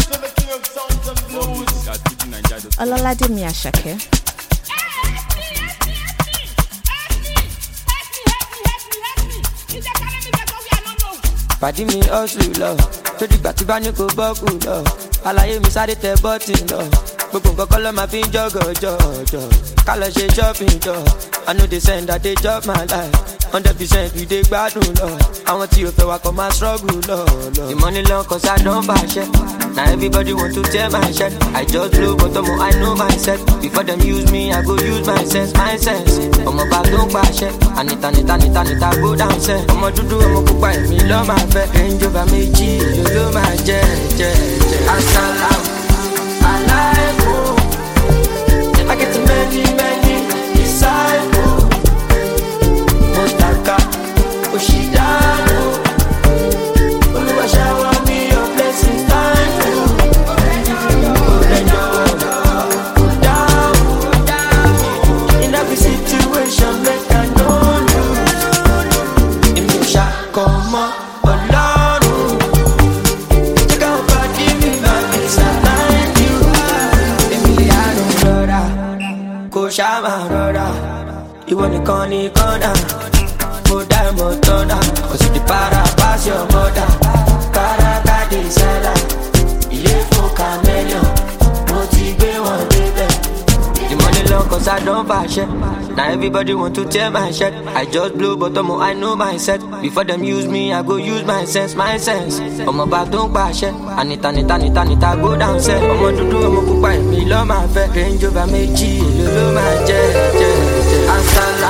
Olalade Miyashake. Pàdí mi hustle lọ, tó dìgbà tí bá ní kò bọ́kù lọ. Àlàyé mi sáré tẹ bọ́tì lọ. Gbogbo nǹkan kọ́ ló máa fi ń jọ́gọ̀jọ̀. Ká lọ ṣe shopping jọ. I know they send that they chop my life. 100% we dey gbádùn lọ. Àwọn tí o fẹ́ wa kọ́ máa struggle lọ. The money long cause I don't fashion. Now everybody want to tear my shirt. I just blow but I know myself. Before them use me, I go use my sense. Ọmọ bá tó ń pàṣẹ. Anita go down sẹ́. Ọmọ dúdú ọmọ pupa èmi lọ́ máa fẹ́. Range Rover méjì ló máa jẹ́. Asalaam alaikum. I get many disciples. Mostaka Oshidano. Oluwa shower me your blessings, thank you. In every situation, make I know you. In me sha come on, Olorun. Check out body me, my peace and mind you. Emiliano brother, Koshama brother. You want to call me corner. Mo die mo tona, cause you the para pass your mother. Karaka de sala, ilé fún chameleon. Mo ti gbé wọn débẹ̀. The money long cause I don't fashion. Now everybody want to tear my shirt. I just blow but I know myself. Before them use me, I go use my sense. Ọmọ bá tó ń pàṣẹ. Anita go down sẹ́. Ọmọ dúdú ọmọ pupa èmi lọ́ máa fẹ́. Range Rover méjì ló máa jẹ́. Asala